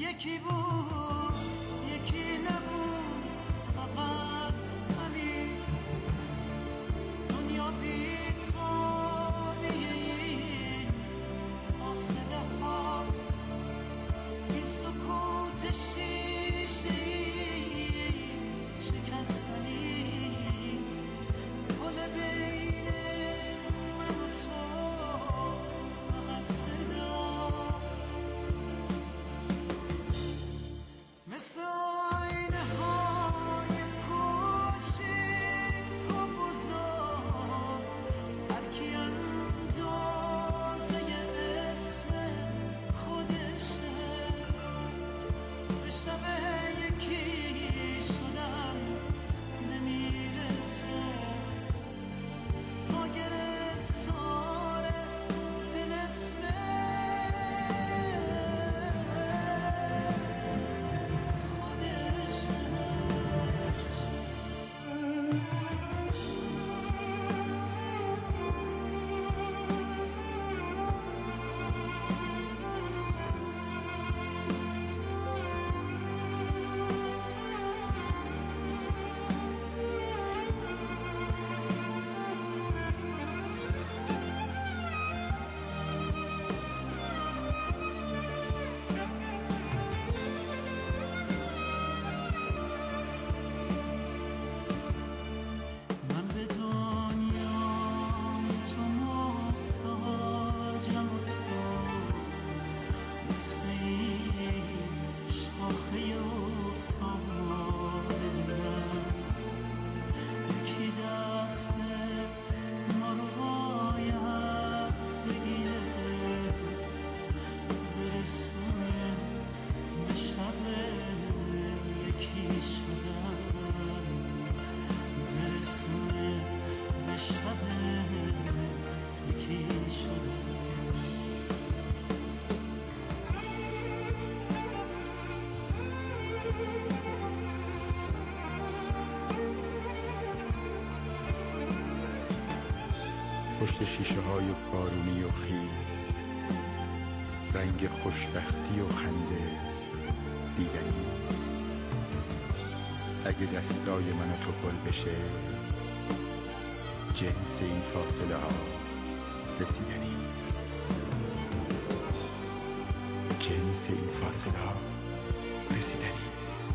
یکی بود یکی نبود، فقط همین دنیا بی تو این فاصله هاست، این سکوت شیشه‌ای شکستنیست، پل بین من و تو فقط صداست، مثل آینه های کوچیک و بزرگ، هر کی اندازه اسم خودشه، به شب یکی شدن نمیرسه، تا گرفتار دل من به دنیای تو محتاجم و تو مثل این شاخه افتاده من، یکی دست ما رو باید بگیره، برسونه به شب یکی شدن، برسونه به شب یکی شدن. پشت شیشه های بارونی و خیز، رنگ خوشبختی و خنده دیدنیست، اگه دستای من و تو پل بشه، جنس این فاصله ها رسیدنیست، جنس این فاصله ها رسیدنیست.